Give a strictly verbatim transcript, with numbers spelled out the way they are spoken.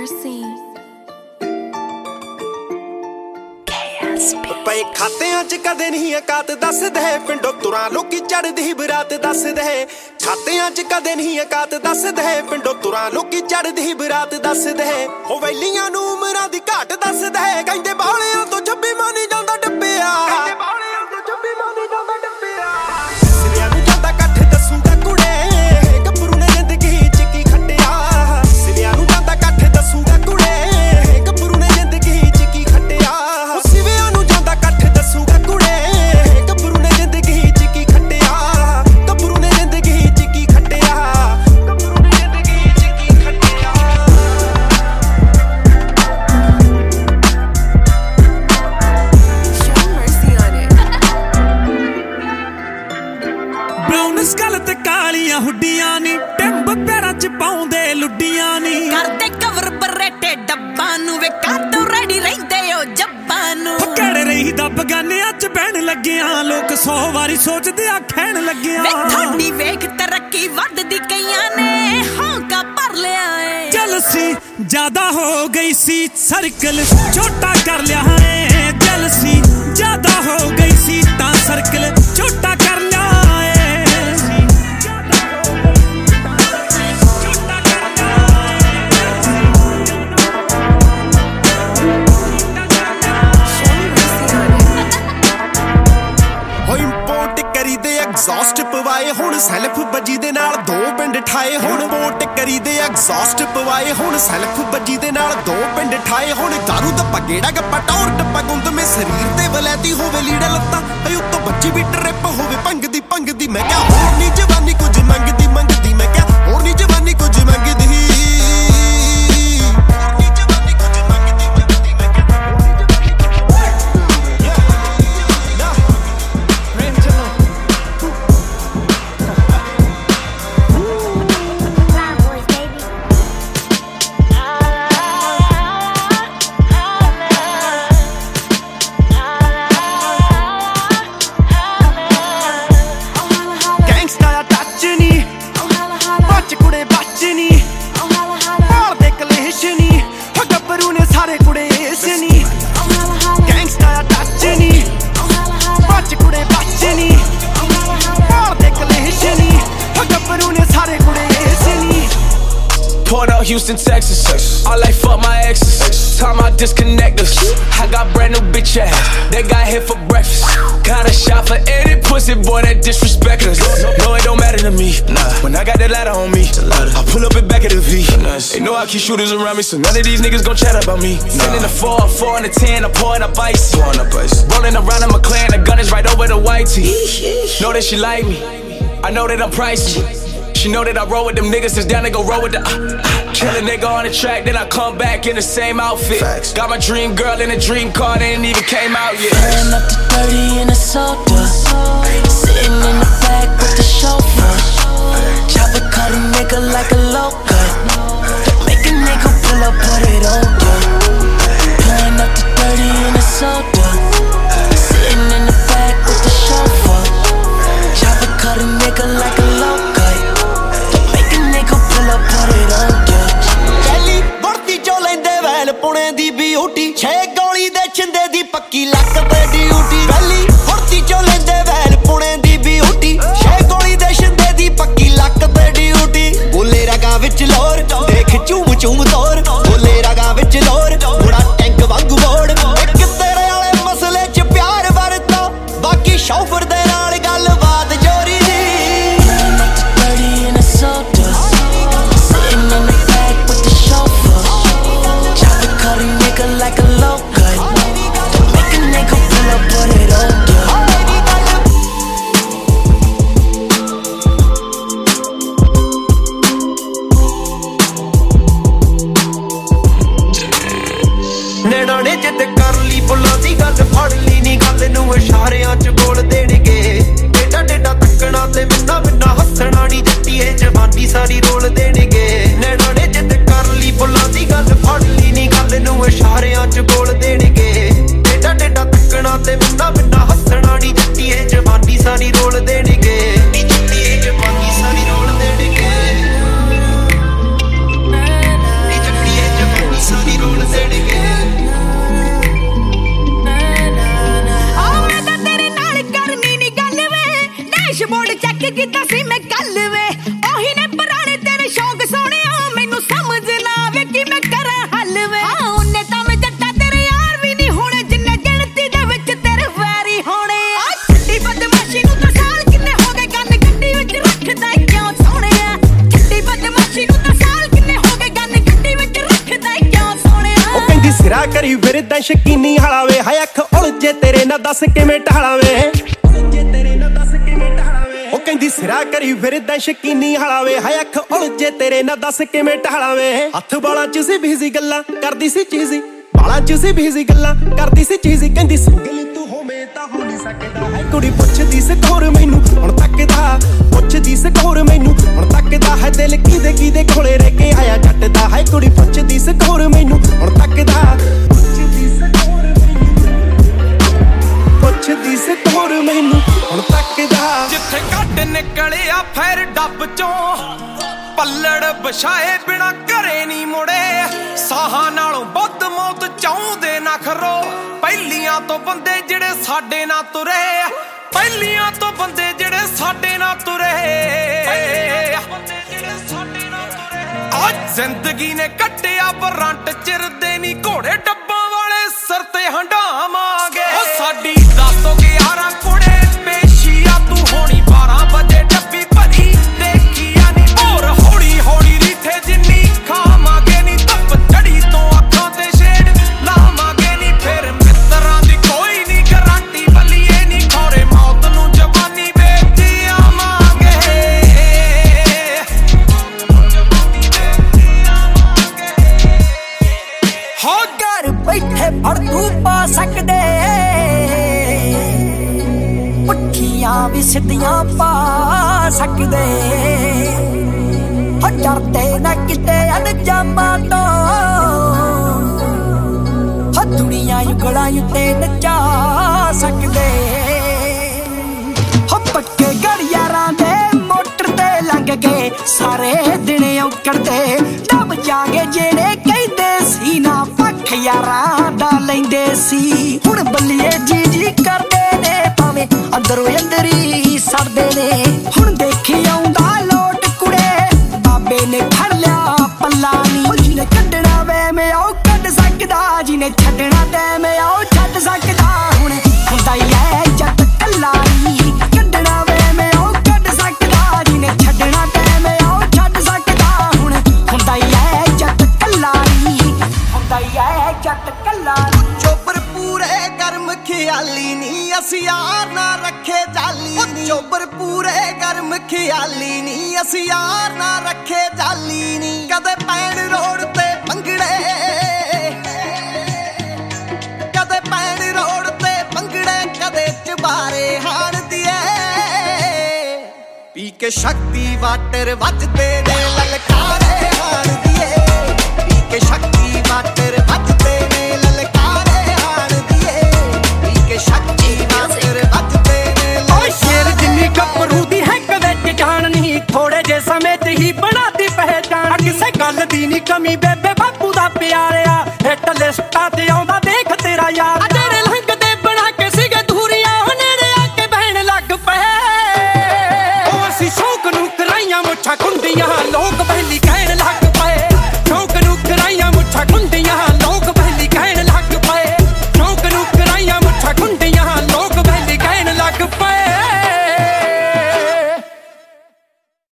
Mercy. ਪਏ ਖਾਤਿਆਂ ਚ ਕਦੇ ਨਹੀਂ ਔਕਾਤ ਦੱਸਦੇ ਪਿੰਡੋਂ ਤੁਰਾਂ ਲੋਕੀ ਚੜਦੀ ਬਰਾਤ ਦੱਸਦੇ ਖਾਤਿਆਂ ਚ ਕਦੇ ਨਹੀਂ ਔਕਾਤ ਦੱਸਦੇ ਪਿੰਡੋਂ ਤੁਰਾਂ ਲੋਕੀ ਚੜਦੀ ਬਰਾਤ ਦੱਸਦੇ ਹੋ ਵੈਲੀਆਂ ਨੂੰ ਉਮਰਾਂ ਦੀ ਘਾਟ ਦੱਸਦੇ ਕਹਿੰਦੇ ਬਾਲਿਆਂ ਤੋਂ ਛੱਬੀ ਮਾਨੀ ਜਾਂਦਾ ਡੱਬਿਆ ਕਹਿੰਦੇ ਬਾਲਿਆਂ ਤੋਂ ਛੱਬੀ ਮਾਨੀ ਜਾਂਦਾ ਡੱਬਿਆ ਸਿਰਿਆਂ ਨੂੰ ਜਾਂਦਾ ਕੱਠ ਦੱਸੂਗਾ ਕੁੜੇ ਗੱਭਰੂ ਨੇ ਜ਼ਿੰਦਗੀ ਚ ਕੀ ਖੱਟਿਆ ਸਿਰਿਆਂ ਨੂੰ ਜਾਂਦਾ ਕੱਠ ਦੱਸੂਗਾ ਕੁੜੇ ਗੱਭਰੂ ਨੇ ਜ਼ਿੰਦਗੀ ਚ ਕੀ ਖੱਟਿਆ ਸਿਵਿਆਂ ਨੂੰ ਜਾਂਦਾ ਕੱਠ ਦੱਸੂਗਾ ਕੁੜੇ ਗੱਭਰੂ ਨੇ ਜ਼ਿੰਦਗੀ ਚ ਕੀ ਖੱਟਿਆ ਗੱਭਰੂ ਨੇ ਜ਼ਿੰਦਗੀ ਚ ਕੀ ਖੱਟਿਆ ਗੱਭਰੂ ਨੇ ਜ਼ਿੰਦਗੀ ਚ ਕੀ ਖੱਟਿਆ Show Mercy on it. Brown skull ਤੇ ਕਾਲੀਆਂ ਹੁੱਡੀਆਂ ਨੀ ਟਿੰਬ ਪੈਰਾਂ ਚ ਪਾਉਂਦੇ ਲੁੱਡੀਆਂ ਨੀ ਕਰਦੇ ਕਵਰ ਬਰੇਟੇ ਡੱਬਾਂ ਨੂੰ ਵੇ ਕਾਤੋਂ ਰੈਡੀ ਰਹਿੰਦੇ ਓ ਜੱਬਾਂ ਨੂੰ ਕਿਹੜੇ ਰਹੀ ਦਾ ਬਗਾਨਿਆਂ ਚ ਬਹਿਣ ਲੱਗਿਆਂ ਲੋਕ ਸੌ ਵਾਰੀ ਸੋਚਦੇ ਆ ਖੈਣ ਲੱਗਿਆਂ ਵੇ ਤੁਹਾਡੀ ਵੇਖ ਤਰੱਕੀ ਵੱਧਦੀ ਕਈਆਂ ਨੇ ਹੌਂਕਾ ਭਰ ਲਿਆ ਏ ਜਲਸੀ ਜ਼ਿਆਦਾ ਹੋ ਗਈ ਸੀ ਸਰਕਲ ਛੋਟਾ ਕਰ ਲਿਆ ਏ ਜਲਸੀ ਜ਼ਿਆਦਾ ਹੋ ਗਈ ਸੀ ਤਾਂ ਸਰਕਲ ਛੋਟਾ ਕਰ ਲਿਆ ਏ ਐਗਜ਼ੌਸਟ ਪਵਾਏ ਹੁਣ ਸੈਲਫ ਬੱਜੀ ਦੇ ਨਾਲ ਦੋ ਪਿੰਡ ਠਾਏ ਹੁਣ ਪੋਟ ਕਰੀ ਦੇ ਐਗਜ਼ੌਸਟ ਪਵਾਏ ਹੁਣ ਸੈਲਫ ਬੱਜੀ ਦੇ ਨਾਲ ਦੋ ਪਿੰਡ ਠਾਏ ਹੁਣ ਦਾਰੂ ਦਾ ਪਗੇੜਾ ਗੱਪਾ ਟੌਰ ਟੱਪਾ ਗੁੰਦ ਮੇ ਸਰੀਰ ਤੇ ਵਲੈਤੀ ਹੋਵੇ ਲੀੜਾ ਲੱਤਾਂ ਹਏ ਉੱਤੋਂ ਬੱਜੀ ਵੀ ਟਰਿਪ ਹੋਵੇ ਭੰਗ ਦੀ ਭੰਗ ਦੀ ਮੈਂ ਕਿਹਾ ਹੋਰ ਨੀ ਜਵਾਨੀ ਕੁਝ ਮੰਗਦੀ ਮੰਗਦੀ ਮੈਂ ਕਿਹਾ ਹੋਰ ਨੀ ਜਵਾਨੀ ਕੁਝ ਮੰਗਦੀ Houston, Texas. I like fuck my exes. Time I disconnect us. I got brand new bitch ass. They got here for breakfast. Got a shot for any pussy boy that disrespect us. No, it don't matter to me. Nah. When I got that ladder on me, I pull up and back at the V. They know I keep shooters around me, so none of these niggas gon' chat about me. Nah. Sending a four, four and a ten, I'm pouring up ice. Pouring up ice. Rolling around in my clan, the gun is right over the white tee. Know that she like me. I know that I'm pricey. She know that I roll with them niggas since down they go roll with the uh, uh. Kill a nigga on the track, then I come back in the same outfit. Facts. Got my dream girl in a dream car, they ain't even came out yet. Pulling up to thirty in a soda, sitting in the back with the chauffeur. Chopper cut a nigga like a loca. Make a nigga pull up, put it on ya. Pulling up to thirty in a soda, sitting in the back with the chauffeur. Chopper cut a nigga like a loca. Pune ਦੀ beauty ਛੇ ਗੋਲੀ ਦੇ ਛਿੰਦੇ ਦੀ ਪੱਕੀ ਲੱਕ ਤੇ duty ਪਹਿਲੀ ਫੁਰਤੀ ਚੋਂ ਲੈਂਦੇ ਵੈਲ ਪੁਣੇ ਦੀ ਬਿਊਟੀ ਛੇ ਗੋਲੀ ਦੇ ਛਿੰਦੇ ਦੀ ਪੱਕੀ ਲੱਕ ਤੇ ਡਿਊਟੀ ਬੋਲੇ ਰਗਾ ਵਿੱਚ ਲੋਰ ਦੇਖ ਚੂਮ ਚੂਮ ਤੋਰ ਬੋਲੇ ਰਗਾ ਵਿੱਚ ਲੋਰ ਬੁੜਾ ਟੈਂਕ ਵਾਂਗੂ ਮੋੜ ਇੱਕ ਤੇਰੇ ਵਾਲੇ ਮਸਲੇ 'ਚ ਪਿਆਰ ਵਰਤਾ ਬਾਕੀ ਸ਼ੌਫਰ ਦੇ ਨਾਲ ਗੱਲਬਾਤ ਜੋਰੀ like a loca. Make a nigga pull up, put it on ya. ਨੈਣਾ ਨੇ ਜਿੱਦ ਕਰ ਲਈ ਬੁੱਲਾਂ ਦੀ ਗੱਲ ਫੜ ਲਈ ਨੀ ਗੱਲ ਨੂੰ ਇਸ਼ਾਰਿਆਂ 'ਚ ਬੋਲ ਦੇਣਗੇ ਟੇਡਾ ਟੇਡਾ ਤੱਕਣਾ ਤੇ ਮਿੰਨਾ ਮਿੰਨਾ ਹੱਸਣਾ ਨੀ ਜੱਟੀਏ ਜਵਾਨੀ ਸਾਰੀ ਰੋਲ ਦੇਣਗੇ ਨੈਣਾ ਨੇ ਜਿੱਦ ਕਰ ਲਈ ਬੁੱਲਾਂ ਦੀ ਗੱਲ ਫੜ ਲਈ ਨੀ ਗੱਲ ਨੂੰ ਇਸ਼ਾਰਿਆਂ 'ਚ ਬੋਲ ਦੇਣਗੇ ਟੇਡਾ ਟੇਡਾ ਤੱਕਣਾ ਤੇ ਮਿੰਨਾ ਮਿੰਨਾ ਹੱਸਣਾ ਨੀ ਜੱਟੀਏ ਜਵਾਨੀ ਸਾਰੀ ਰੋਲ ਦੇਣਗੇ ਨੀ ਜੱਟੀਏ ਜਵਾਨੀ ਸਾਰੀ ਰੋਲ ਦੇਣਗੇ ਨੀ ਜੱਟੀਏ ਜਵਾਨੀ ਕਰੀ ਫਿਰਦਾ ਸ਼ਕੀਨੀ ਹਾਲਾ ਵੇ ਹਾਏ ਅੱਖ ਉਲਝੇ ਤੇਰੇ ਨਾਲ ਦੱਸ ਕਿਵੇਂ ਢਾਲਾ ਵੇ ਉਲਝੇ ਤੇਰੇ ਨਾਲ ਦੱਸ ਕਿਵੇਂ ਢਾਲਾ ਵੇ ਉਹ ਕਹਿੰਦੀ ਸਿਰਾ ਕਰੀ ਫਿਰਦਾ ਸ਼ਕੀਨੀ ਹਾਲਾ ਵੇ ਹਾਏ ਅੱਖ ਉਲਝੇ ਤੇਰੇ ਨਾਲ ਦੱਸ ਕਿਵੇਂ ਢਾਲਾ ਵੇ ਹੱਥ ਵਾਲਾਂ ਚ ਸੀ ਬਿਜ਼ੀ ਗੱਲਾਂ ਕਰਦੀ ਸੀ ਚੀਜ਼ੀ ਵਾਲਾਂ ਚ ਸੀ ਬਿਜ਼ੀ ਗੱਲਾਂ ਕਰਦੀ ਸੀ ਚੀਜ਼ੀ ਕਹਿੰਦੀ ਸਿੰਗਲ ਤੂੰ ਹੋਵੇਂ ਤਾਂ ਹੋ ਨਹੀਂ ਸਕਦਾ ਹੈ ਕੁੜੀ ਪੁੱਛਦੀ ਸਕੋਰ ਮੈਨੂੰ ਹੁਣ ਤੱਕਦਾ ਪੁੱਛਦੀ ਸਕੋਰ ਮੈਨੂੰ ਹੁਣ ਤੱਕਦਾ ਹੈ ਦਿਲ ਕਿਦੇ ਕਿਦੇ ਕੋਲੇ ਰਹਿ ਕੇ ਆਇਆ ਜੱਟਦਾ ਹੈ ਕੁੜੀ ਪੁੱਛਦੀ ਸਕੋਰ ਮੈਨੂੰ ਹੁਣ ਤੱਕਦਾ ਪੁੱਛਦੀ ਸਕੋਰ ਮੈਨੂੰ ਪੁੱਛਦੀ ਸਕੋਰ ਮੈਨੂੰ ਹੁਣ ਤੱਕਦਾ ਜਿੱਥੇ ਕੱਢ ਨਿਕਲਿਆ ਫੇਰ ਡੱਬ ਚੋਂ ਪੱਲੜ ਵਿਛਾਏ ਬਿਨਾ ਘਰੇ ਨਹੀਂ ਮੁੜੇ ਸਾਹਾਂ ਨਾਲੋਂ ਵੱਧ ਮੌਤ ਚਾਹੁੰਦੇ ਨਾ ਖਰੋ ਪਹਿਲੀਆਂ ਤੋਂ ਬੰਦੇ ਜਿਹੜੇ ਸਾਡੇ ਨਾਲ ਤੁਰੇ ਪਹਿਲੀਆਂ ਤੋਂ ਬੰਦੇ ਜਿਹੜੇ ਸਾਡੇ ਨਾਲ ਤੁਰੇ ਅੱਜ ਜ਼ਿੰਦਗੀ ਨੇ ਕੱਟਿਆ ਬਰੰਟ ਚਿਰਦੇ ਨਹੀਂ ਘੋੜੇ ਡੱਬਾਂ ਵਾਲੇ ਸਿਰ ਤੇ ਹੰਡਾਵਾਂਗੇ ਉਹ ਸਾਡੀ ਦਸ ਤੋਂ ਗਿਆਰਾਂ ਕੁੜੇ ਪੇਸ਼ੀਆ ਤੂੰ ਹੋਣੀ ਬਾਰਾਂ ਵਜੇ ਡੱਬੀ ਭਰੀ ਦੇਖੀਆ ਨਹੀਂ ਹੋਰ ਹੌਲੀ ਹੌਲੀ ਰੀਠੇ ਜਿੰਨੀ ਖਾਵਾਂਗੇ ਨਹੀਂ ਧੁੱਪ ਚੜੀ ਤੋਂ ਅੱਖਾਂ ਤੇ ਸ਼ੇਡ ਲਾਵਾਂਗੇ ਨਹੀਂ ਫਿਰ ਮਿੱਤਰਾਂ ਦੀ ਕੋਈ ਨਹੀਂ ਗਾਰੰਟੀ ਬੱਲੀਏ ਨਹੀਂ ਖੋਰੇ ਮੌਤ ਨੂੰ ਜਵਾਨੀ ਵੇਚ ਆਵਾਂਗੇ ਹੋ ਘਰ ਬੈਠੇ ਫੜ ਤੂੰ ਪਾ ਸਕਦੇ ਪੁੱਠੀਆਂ ਵੀ ਸਿੱਧੀਆਂ ਪਾ ਸਕਦੇ ਹੋ ਡਰਦੇ ਨਾ ਕਿਤੇ ਅਣਜਾਮਾਂ ਤੋਂ ਹੋ ਦੁਨੀਆ ਯੁਗਲਾਂ ਉੱਤੇ ਨਚਾ ਸਕਦੇ ਹੋ ਪੱਕੇ ਗੜਿਆਰਾਂ ਦੇ ਮੋਟਰ ਤੇ ਲੰਘ ਕੇ ਸਾਰੇ ਦਿਨ ਔਕੜਦੇ ਡੱਬ ਜਾਗੇ ਜਿਹੜੇ ਕਹਿੰਦੇ ਸੀ ਨਾ ਪੱਖ ਯਾਰਾਂ ਦਾ ਲੈਂਦੇ ਸੀ ਹੁਣ ਬੱਲੀਏ ਜੀ ਜੀ ਕਰਦੇ ਨੇ ਭਾਵੇਂ ਅੰਦਰੋਂ ਅੰਦਰੀ ਸੜਦੇ ਨੇ ਹੁਣ ਦੇਖੀ ਆਉਂਦਾ ਲੋਟ ਕੁੜੇ ਬਾਬੇ ਨੇ ਫੜ ਲਿਆ ਪੱਲਾ ਨੀ ਜਿਹਨੇ ਕੱਢਣਾ ਵੇ ਮੈਂ ਉਹ ਕੱਢ ਸਕਦਾ ਜਿਹਨੇ ਛੱਡਣਾ ਤੇ ਮੈਂ ਉਹ ਛੱਡ ਸਕਦਾ ਹੁਣ ਹੁੰਦਾ ਹੀ ਐ ਜੱਟ ਕੱਲਾ ਨੀ ਕੱਢਣਾ ਵੇ ਮੈਂ ਉਹ ਕੱਢ ਸਕਦਾ ਜਿਹਨੇ ਛੱਡਣਾ ਤੇ ਮੈਂ ਉਹ ਛੱਡ ਸਕਦਾ ਹੁਣ ਹੁੰਦਾ ਹੀ ਐ ਜੱਟ ਕੱਲਾ ਨੀ ਹੁੰਦਾ ਹੀ ਐ ਜੱਟ ਕੱਲਾ ਚੋਬਰ ਪੂਰੇ ਗਰਮ ਖਿਆਲੀ ਨੀ ਅਸੀਂ ਯਾਰ ਨਾ ਰੱਖੇ ਜਾਲੀ ਨੀ ਚੋਬਰ ਪੂਰੇ ਗਰਮ ਖਿਆਲੀ ਨੀ ਅਸੀਂ ਯਾਰ ਨਾ ਰੱਖੇ ਜਾਲੀ ਨੀ ਕਦੇ ਪੈਣ ਰੋਡ ਤੇ ਭੰਗੜੇ ਕਦੇ ਪੈਣ ਰੋਡ ਤੇ ਭੰਗੜੇ ਕਦੇ ਚਬਾਰੇ ਹਾਣ ਦੀਏ ਪੀ ਕੇ ਸ਼ਕਤੀ ਵਾਟਰ ਵੱਜਦੇ ਨੇ ਲਲਕਾਰੇ ਹਾਣ ਦੀਏ ਪੀ ਕੇ ਸ਼ਕਤੀ ਵਾਟਰ ਵੱਜਦੇ ਨੇ ਲਲਕਾਰੇ ਹਾਣ ਦੀਏ ਪੀ ਕੇ ਸ਼ਕਤੀ ਵਾਟਰ ਵੱਜਦੇ ਨੇ ਓਏ ਸ਼ੇਰ ਜਿੰਨੀ ਗੱਭਰੂ ਦੀ ਹੈ ਕਦੇ ਜਾਣ ਨਹੀਂ ਥੋੜੇ ਜੇ ਸਮੇਂ ਤੇ ਹੀ ਬਣਾਤੀ ਪਹਿਚਾਨ ਕਿਸੇ ਗੱਲ ਦੀ ਨਹੀਂ ਕਮੀ ਬੇਬੇ ਬਾਪੂ ਦਾ ਪਿਆਰਿਆ ਹਿੱਟ ਲਿਸਟਾਂ ਤੇ ਆਉਂਦਾ